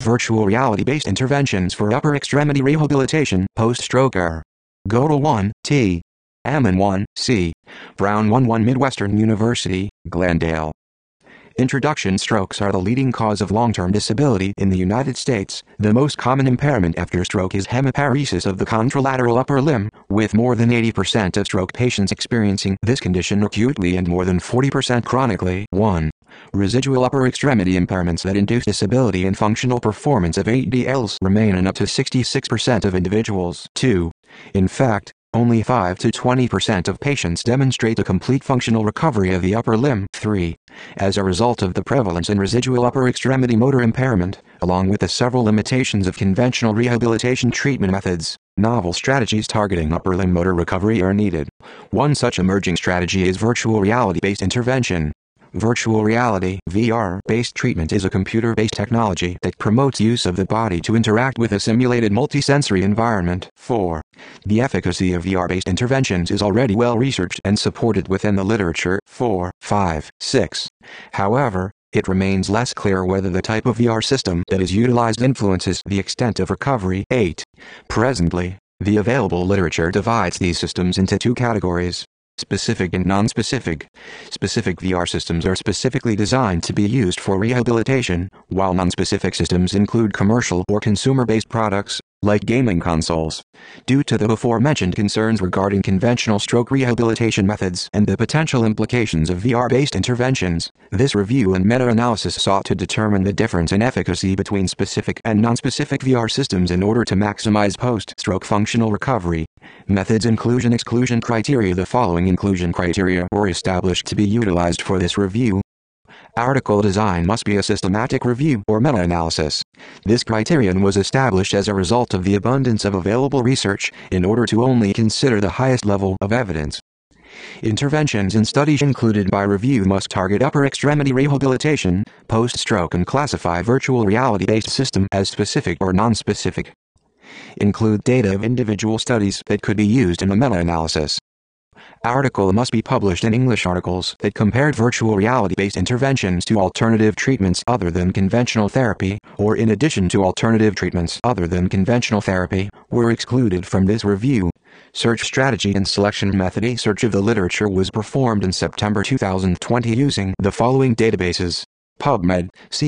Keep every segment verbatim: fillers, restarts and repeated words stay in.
Virtual reality-based interventions for upper extremity rehabilitation, post-stroke are Godel one, T. Ammon one, C. Brown one one Midwestern University, Glendale. Introduction: strokes are the leading cause of long-term disability in the United States. The most common impairment after stroke is hemiparesis of the contralateral upper limb, with more than eighty percent of stroke patients experiencing this condition acutely and more than forty percent chronically. one. Residual upper extremity impairments that induce disability and functional performance of A D Ls remain in up to sixty-six percent of individuals. two. In fact, only five to twenty percent of patients demonstrate a complete functional recovery of the upper limb. three. As a result of the prevalence in residual upper extremity motor impairment, along with the several limitations of conventional rehabilitation treatment methods, novel strategies targeting upper limb motor recovery are needed. One such emerging strategy is virtual reality-based intervention. Virtual reality (V R)-based treatment is a computer-based technology that promotes use of the body to interact with a simulated multisensory environment. four. The efficacy of V R-based interventions is already well researched and supported within the literature. four, five, six. However, it remains less clear whether the type of V R system that is utilized influences the extent of recovery. eight. Presently, the available literature divides these systems into two categories: specific and non-specific. Specific V R systems are specifically designed to be used for rehabilitation, while non-specific systems include commercial or consumer-based products, like gaming consoles. Due to the before-mentioned concerns regarding conventional stroke rehabilitation methods and the potential implications of V R-based interventions, this review and meta-analysis sought to determine the difference in efficacy between specific and non-specific V R systems in order to maximize post-stroke functional recovery. Methods: inclusion-exclusion criteria. The following inclusion criteria were established to be utilized for this review. Article design must be a systematic review or meta-analysis. This criterion was established as a result of the abundance of available research, in order to only consider the highest level of evidence. Interventions and studies included by review must target upper extremity rehabilitation, post-stroke, and classify virtual reality-based system as specific or non-specific. Include data of individual studies that could be used in a meta-analysis. Article must be published in English. Articles that compared virtual reality-based interventions to alternative treatments other than conventional therapy, or in addition to alternative treatments other than conventional therapy, were excluded from this review. Search strategy and selection method. A search of the literature was performed in September two thousand twenty using the following databases: PubMed,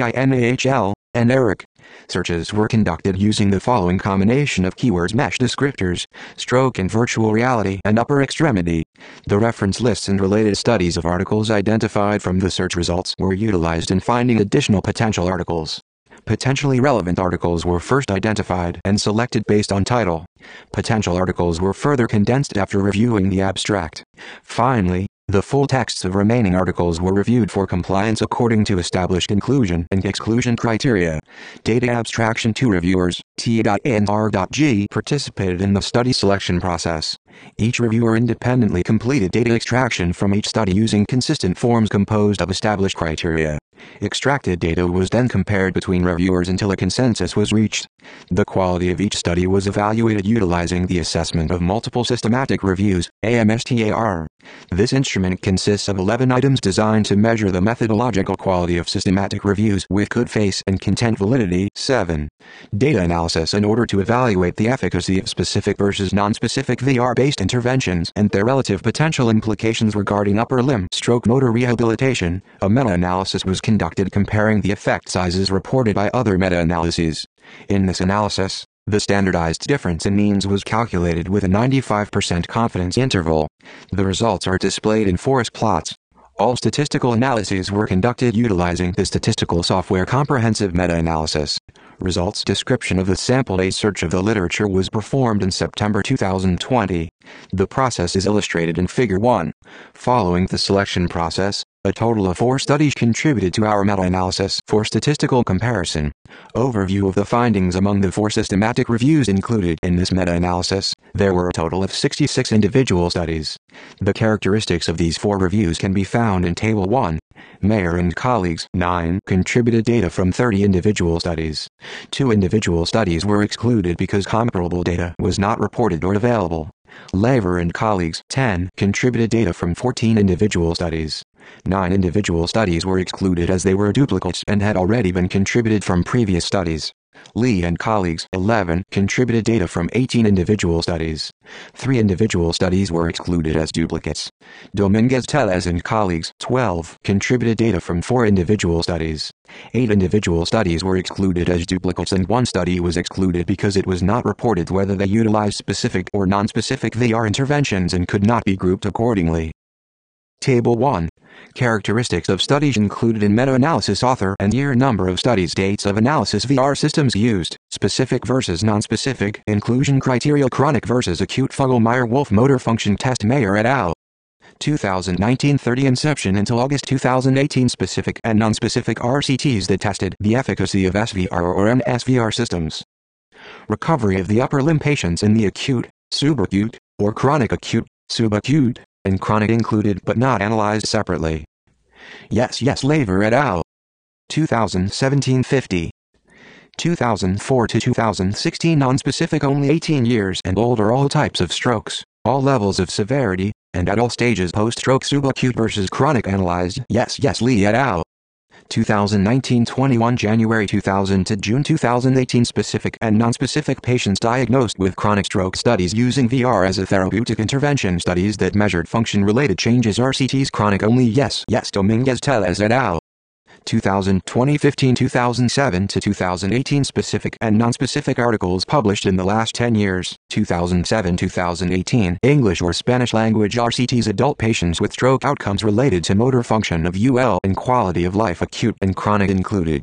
CINAHL, and ERIC. Searches were conducted using the following combination of keywords: mesh descriptors, stroke and virtual reality, and upper extremity. The reference lists and related studies of articles identified from the search results were utilized in finding additional potential articles. Potentially relevant articles were first identified and selected based on title. Potential articles were further condensed after reviewing the abstract. Finally, the full texts of remaining articles were reviewed for compliance according to established inclusion and exclusion criteria. Data abstraction. Two reviewers, T and R G, participated in the study selection process. Each reviewer independently completed data extraction from each study using consistent forms composed of established criteria. Extracted data was then compared between reviewers until a consensus was reached. The quality of each study was evaluated utilizing the assessment of multiple systematic reviews, AMSTAR. This instrument consists of eleven items designed to measure the methodological quality of systematic reviews with good faith and content validity. seven. Data analysis. In order to evaluate the efficacy of specific versus non-specific V R-based interventions and their relative potential implications regarding upper limb stroke motor rehabilitation, a meta-analysis was conducted comparing the effect sizes reported by other meta-analyses. In this analysis, the standardized difference in means was calculated with a ninety-five percent confidence interval. The results are displayed in forest plots. All statistical analyses were conducted utilizing the statistical software Comprehensive Meta-Analysis. Results. Description of the sample. A search of the literature was performed in September two thousand twenty. The process is illustrated in Figure one. Following the selection process, a total of four studies contributed to our meta-analysis for statistical comparison. Overview of the findings. Among the four systematic reviews included in this meta-analysis, there were a total of sixty-six individual studies. The characteristics of these four reviews can be found in Table one. Mayer and colleagues nine contributed data from thirty individual studies. Two individual studies were excluded because comparable data was not reported or available. Laver and colleagues ten contributed data from fourteen individual studies. Nine individual studies were excluded as they were duplicates and had already been contributed from previous studies. Lee and colleagues eleven contributed data from eighteen individual studies. Three individual studies were excluded as duplicates. Dominguez-Tellez and colleagues twelve contributed data from four individual studies. Eight individual studies were excluded as duplicates and one study was excluded because it was not reported whether they utilized specific or non-specific V R interventions and could not be grouped accordingly. Table one. Characteristics of studies included in meta-analysis: author and year, number of studies, dates of analysis, V R systems used, specific versus non-specific, inclusion criteria, chronic versus acute, Fugl-Meyer-Wolf motor function test, Mayer et al. two thousand nineteen thirty inception until August two thousand eighteen, specific and non-specific R C Ts that tested the efficacy of S V R or M S V R systems. Recovery of the upper limb patients in the acute, subacute, or chronic acute, subacute, and chronic included but not analyzed separately. Yes Yes Laver et al. two thousand seventeen fifty. two thousand four to two thousand sixteen non-specific, only eighteen years and older, all types of strokes, all levels of severity, and at all stages post-stroke, subacute versus chronic analyzed. Yes Yes Lee et al. two thousand nineteen twenty-one, January two thousand to June two thousand eighteen, specific and non-specific patients diagnosed with chronic stroke studies using V R as a therapeutic intervention, studies that measured function-related changes, R C Ts, chronic only. Yes Yes Dominguez-Tellez et al. two thousand twenty fifteen two thousand seven to two thousand eighteen, specific and non-specific articles published in the last ten years, two thousand seven to two thousand eighteen, English or Spanish language R C Ts, adult patients with stroke, outcomes related to motor function of U L and quality of life, acute and chronic included.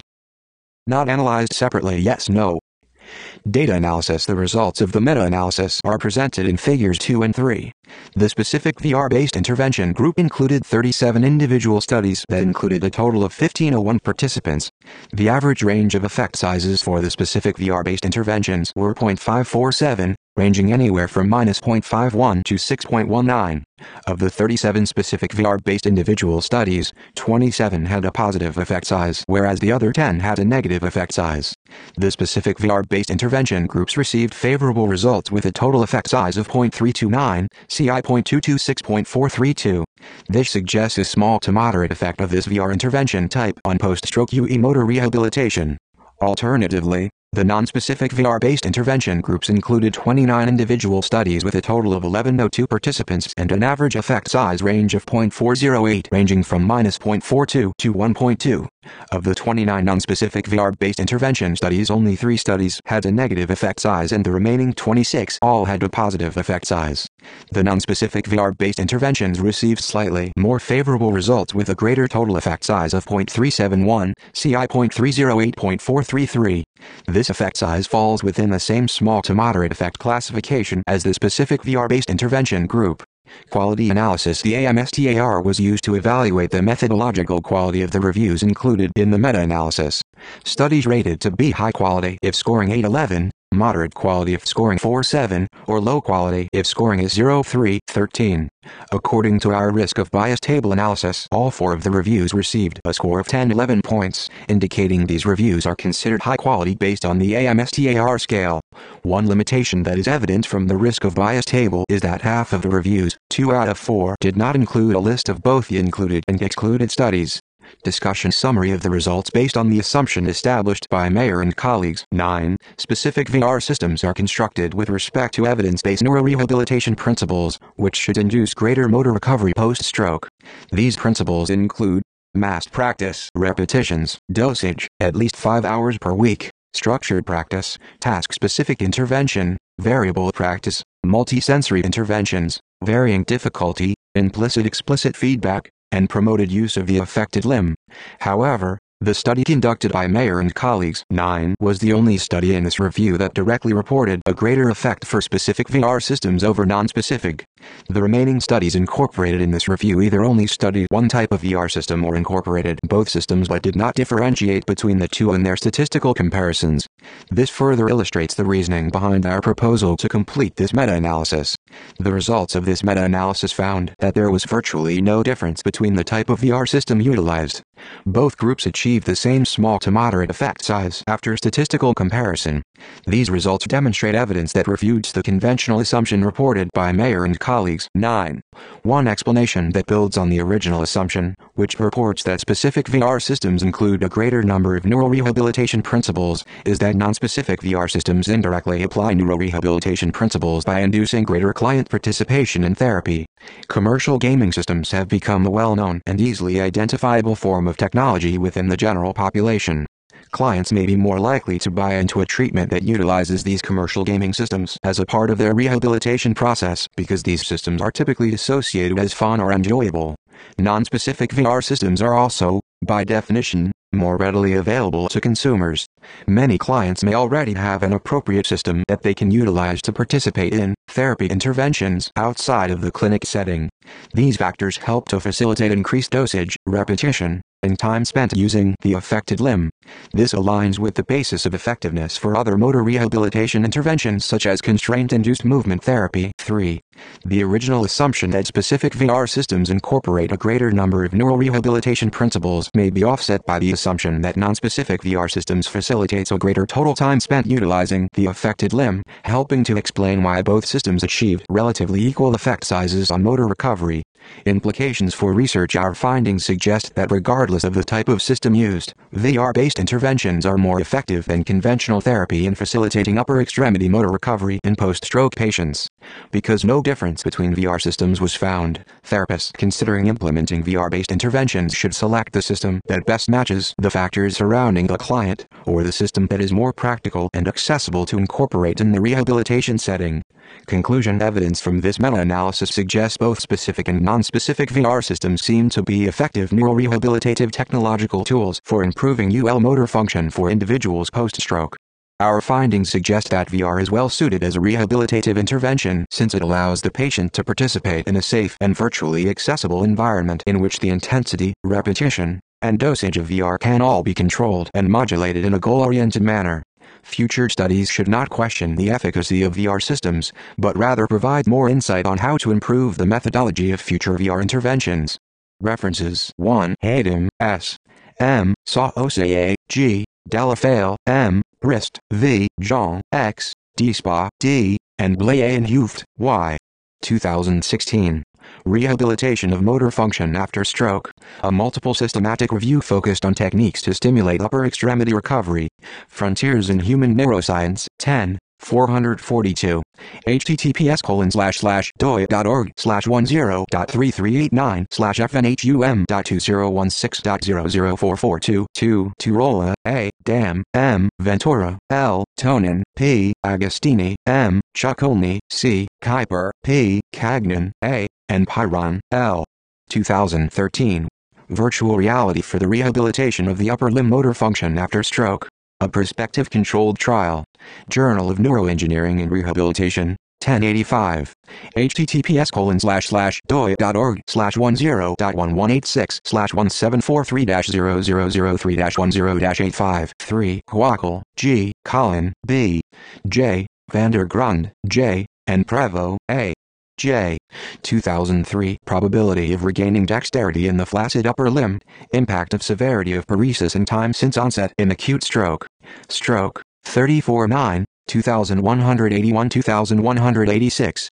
Not analyzed separately. Yes No. Data analysis. The results of the meta-analysis are presented in figures two and three. The specific V R-based intervention group included thirty-seven individual studies that included a total of fifteen oh one participants. The average range of effect sizes for the specific V R-based interventions were zero point five four seven, ranging anywhere from minus zero point five one to six point one nine. Of the thirty-seven specific V R-based individual studies, twenty-seven had a positive effect size, whereas the other ten had a negative effect size. The specific V R-based intervention groups received favorable results with a total effect size of zero point three two nine, C I zero point two two six point four three two. This suggests a small to moderate effect of this V R intervention type on post-stroke U E motor rehabilitation. Alternatively, the non-specific V R-based intervention groups included twenty-nine individual studies with a total of eleven oh two participants and an average effect size range of zero point four zero eight, ranging from minus zero point four two to one point two. Of the twenty-nine non-specific V R-based intervention studies, only three studies had a negative effect size and the remaining twenty-six all had a positive effect size. The non-specific V R-based interventions received slightly more favorable results with a greater total effect size of zero point three seven one, C I zero point three zero eight point four three three. This effect size falls within the same small to moderate effect classification as the specific V R-based intervention group. Quality analysis. The AMSTAR was used to evaluate the methodological quality of the reviews included in the meta-analysis. Studies rated to be high quality if scoring eight eleven, moderate quality if scoring four seven, or low quality if scoring is zero three thirteen. According to our risk of bias table analysis, all four of the reviews received a score of ten eleven points, indicating these reviews are considered high quality based on the AMSTAR scale. One limitation that is evident from the risk of bias table is that half of the reviews, two out of four, did not include a list of both the included and excluded studies. Discussion summary of the results based on the assumption established by Mayer and colleagues. nine. Specific V R systems are constructed with respect to evidence-based neurorehabilitation principles, which should induce greater motor recovery post-stroke. These principles include massed practice, repetitions, dosage, at least five hours per week, structured practice, task-specific intervention, variable practice, multisensory interventions, varying difficulty, implicit-explicit feedback, and promoted use of the affected limb. However, the study conducted by Mayer and colleagues nine was the only study in this review that directly reported a greater effect for specific V R systems over non-specific. The remaining studies incorporated in this review either only studied one type of V R system or incorporated both systems but did not differentiate between the two in their statistical comparisons. This further illustrates the reasoning behind our proposal to complete this meta-analysis. The results of this meta-analysis found that there was virtually no difference between the type of V R system utilized. Both groups achieved the same small to moderate effect size after statistical comparison. These results demonstrate evidence that refutes the conventional assumption reported by Mayer and colleagues. nine. One explanation that builds on the original assumption, which purports that specific V R systems include a greater number of neurorehabilitation principles, is that non-specific V R systems indirectly apply neurorehabilitation principles by inducing greater client participation in therapy. Commercial gaming systems have become a well-known and easily identifiable form of technology within the general population. Clients may be more likely to buy into a treatment that utilizes these commercial gaming systems as a part of their rehabilitation process because these systems are typically associated as fun or enjoyable. Non-specific V R systems are also, by definition, more readily available to consumers. Many clients may already have an appropriate system that they can utilize to participate in therapy interventions outside of the clinic setting. These factors help to facilitate increased dosage, repetition, and time spent using the affected limb. This aligns with the basis of effectiveness for other motor rehabilitation interventions such as constraint-induced movement therapy. three. The original assumption that specific V R systems incorporate a greater number of neurorehabilitation principles may be offset by the assumption that non-specific V R systems facilitates a greater total time spent utilizing the affected limb, helping to explain why both systems achieved relatively equal effect sizes on motor recovery. Implications for research. Our findings suggest that regardless of the type of system used, V R-based interventions are more effective than conventional therapy in facilitating upper extremity motor recovery in post-stroke patients. Because no difference between V R systems was found, therapists considering implementing V R-based interventions should select the system that best matches the factors surrounding the client, or the system that is more practical and accessible to incorporate in the rehabilitation setting. Conclusion. Evidence from this meta-analysis suggests both specific and non-specific V R systems seem to be effective neurorehabilitative technological tools for improving U L motor function for individuals post-stroke. Our findings suggest that V R is well suited as a rehabilitative intervention since it allows the patient to participate in a safe and virtually accessible environment in which the intensity, repetition, and dosage of V R can all be controlled and modulated in a goal-oriented manner. Future studies should not question the efficacy of V R systems, but rather provide more insight on how to improve the methodology of future V R interventions. References. one. Hayden, S. M. Saosea, G. Delafale, M. Brist, V. Jean, X. Despa, D. and Blaye and Hooft, Y. two thousand sixteen. Rehabilitation of Motor Function After Stroke, a multiple systematic review focused on techniques to stimulate upper extremity recovery. Frontiers in Human Neuroscience, ten, four forty-two. https colon slash slash doit.org slash one zero dot three three eight nine slash fnhum dot two zero one six dot zero zero four four two two Turola, A, Dam, M, Ventura, L, Tonin, P, Agostini, M, Cioccolini, C, Kuiper, P, Cagnan, A, and Pyron, L. two thousand thirteen. Virtual Reality for the Rehabilitation of the Upper Limb Motor Function After Stroke. A Prospective Controlled Trial. Journal of Neuroengineering and Rehabilitation, ten eighty-five. https colon slash slash doit.org slash one zero dot one one eight six slash one seven four three dash zero zero zero three dash one zero dash eight five three. Wackel, G, Collin, B, J, Vandergrund, J, and Prevo, A. J. two thousand three. Probability of regaining dexterity in the flaccid upper limb. Impact of severity of paresis and time since onset in acute stroke. Stroke, thirty-four nine, two thousand one hundred eighty-one to two thousand one hundred eighty-six.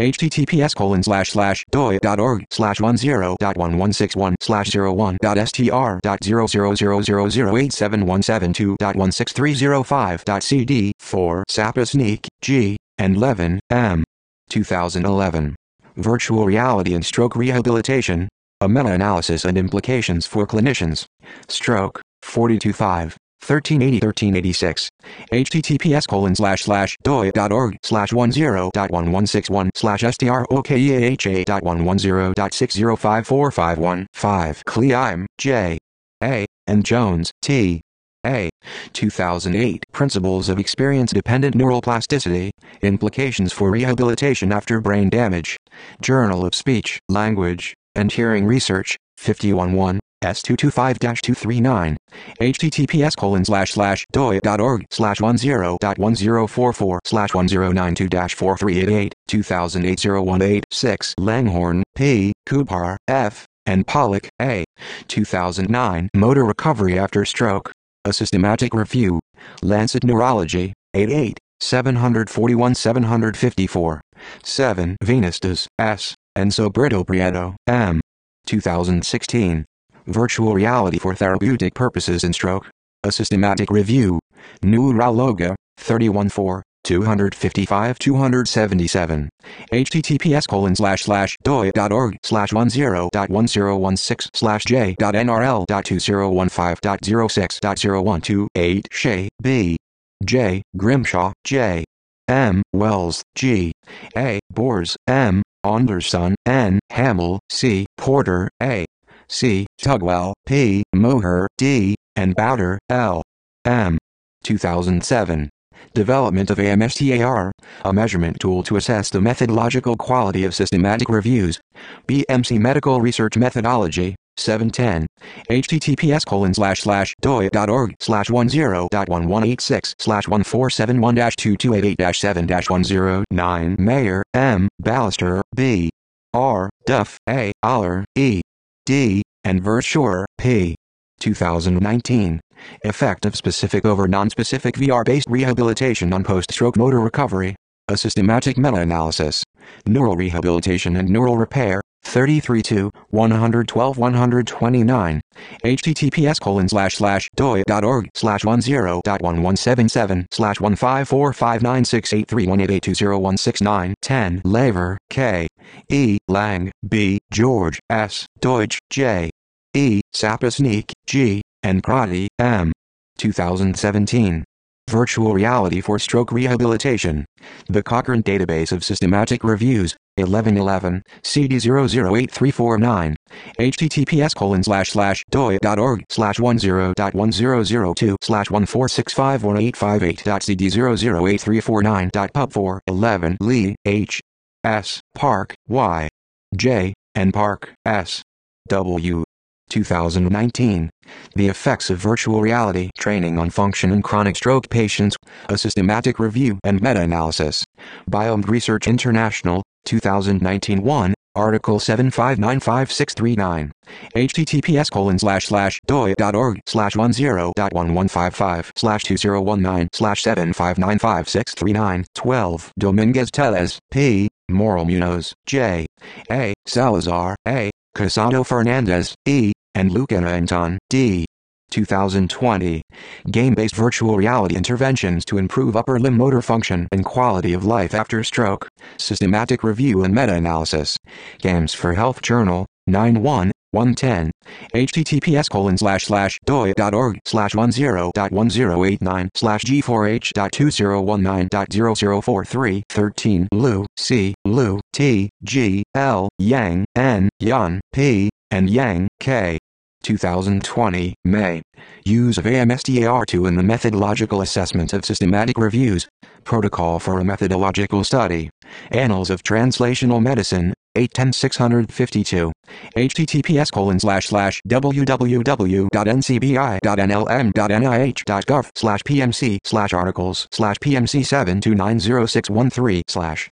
https colon slash slash doit.org slash one zero dot one one six one slash zero one dot str dot zero zero zero zero zero eight seven one seven two dot one six three zero five dot cd. four. Saposnik, G, and Levin, M. two thousand eleven. Virtual Reality and Stroke Rehabilitation, a meta-analysis and implications for clinicians. Stroke, forty-two five, thirteen eighty thirteen eighty-six. https colon slash slash doit.org slash one zero dot one one six one slash strokeaha dot one one zero dot six zero five four five one five. Kleim, J. A. and Jones, T. A. two thousand eight. Principles of Experience-Dependent Neuroplasticity, Implications for Rehabilitation After Brain Damage. Journal of Speech, Language, and Hearing Research, fifty-one one, S two two five dash two three nine, https colon slash slash doit.org slash one zero dot one zero four four slash one zero nine two dash four three eight eight, two thousand eight zero one eight six Langhorne, P, Kupar, F, and Pollock, A. two thousand nine Motor Recovery After Stroke. A Systematic Review. Lancet Neurology, eighty-eight, seven forty-one seven fifty-four. seven Venustas, S, Enzo Brito Prieto, M. two thousand sixteen. Virtual Reality for Therapeutic Purposes in Stroke. A Systematic Review. Neurologa, thirty-one four, two fifty-five two seventy-seven. https colon slash slash doit.org slash one zero dot one zero one six slash j dot n r l dot two zero one five dot zero six dot zero one two eight Shea, B. J. Grimshaw, J. M. Wells, G. A. Bors, M. Anderson, N. Hamill, C. Porter, A. C. Tugwell, P. Moher, D. and Bowder, L. M. two thousand seven. Development of AMSTAR, a measurement tool to assess the methodological quality of systematic reviews. B M C Medical Research Methodology, seven ten. https colon slash slash doit.org slash one zero dot one one eight six slash one four seven one dash two two eight eight dash seven dash one zero nine Mayer, M. Ballister, B. R. Duff, A. Aller, E. D. and Verschurer, P. two thousand nineteen. Effect of specific over non-specific V R-based rehabilitation on post-stroke motor recovery. A systematic meta-analysis. Neural rehabilitation and neural repair, thirty-three two, one twelve one twenty-nine. https colon slash slash doit.org slash one zero dot one one seven seven slash one five four five nine six eight three one eight eight two zero one six nine ten Laver, K. E. Lang, B. George, S. Deutsch, J. E. Saposnik, G. and Prati, M. two thousand seventeen. Virtual Reality for Stroke Rehabilitation. The Cochrane Database of Systematic Reviews, eleven eleven, C D zero zero eight three four nine. https colon slash slash doit.org slash one zero dot one zero zero two slash one four six five one eight five eight dot C D zero zero eight three four nine dot pub four eleven Lee, H. S. Park, Y. J. and Park, S. W. two thousand nineteen. The Effects of Virtual Reality Training on Function in Chronic Stroke Patients. A Systematic Review and Meta-Analysis. Biomed Research International, two thousand nineteen one, Article seven five nine five six three nine. https colon slash slash doit.org slash one zero dot one one five five slash two zero one nine slash seven five nine five six three nine twelve Dominguez Teles, P. Moral Munoz, J. A. Salazar, A. Casado Fernandez, E. and Lucana Anton, D. two thousand twenty. Game-based virtual reality interventions to improve upper limb motor function and quality of life after stroke. Systematic review and meta-analysis. Games for Health Journal, nine one, one ten. https colon slash slash doit.org slash one zero dot one zero eight nine slash g four h dot two zero one nine dot zero zero four three thirteen Liu, C. Liu, T. G. L. Yang, N. Yan, P. and Yang, K. two thousand twenty, May. Use of AMSTAR two in the methodological assessment of systematic reviews. Protocol for a methodological study. Annals of Translational Medicine, eight ten six fifty-two. https colon slash slash www.ncbi.nlm.nih.gov slash pmc slash articles slash pmc seven two nine zero six one three slash